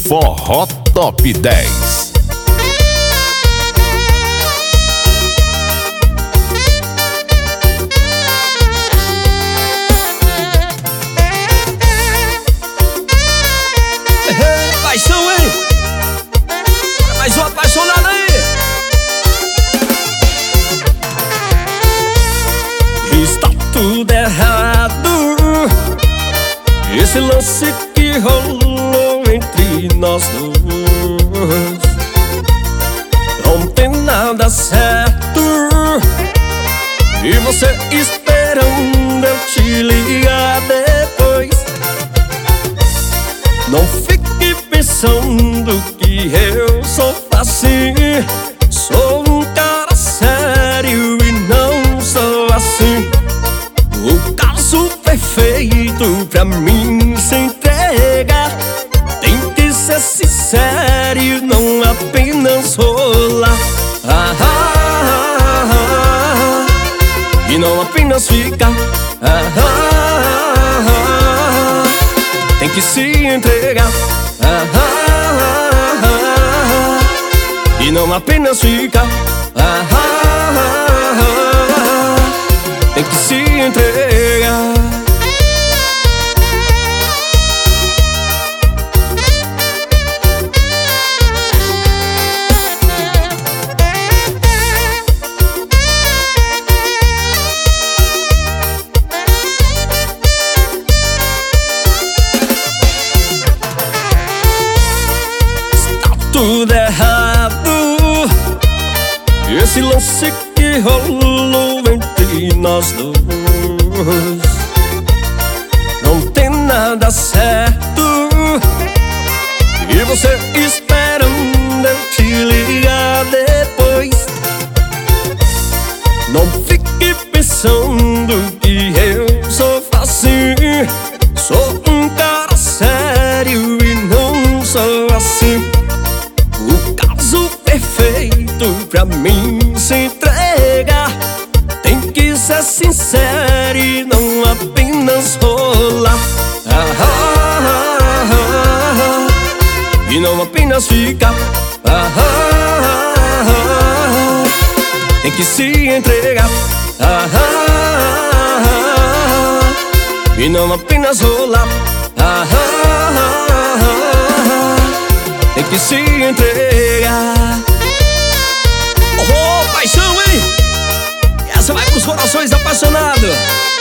Forró Top 10. Paixão, hein? Mais um apaixonado aí. Está tudo errado, esse lance que rolou entre nós dois. Não tem nada certo, e você esperando eu te ligar depois. Não fique pensando que eu sou fácil. Sou um cara sério e não sou assim. O caso perfeito pra mim se entregar tem que ser sincero e não apenas rolar. E não apenas ficar. Tem que se entregar. E não apenas ficar. Tem que se entregar. Tudo errado, esse lance que rolou entre nós dois. Não tem nada certo, e você esperando eu te ligar depois. Não fique pensando que eu sou fácil. Sou um cara sério e não sou assim. O caso perfeito pra mim se entregar tem que ser sincero e não apenas rolar. E não apenas ficar. Tem que se entregar. E não apenas rolar. Tem que se entregar. Oh, paixão, hein? Essa vai pros corações apaixonados.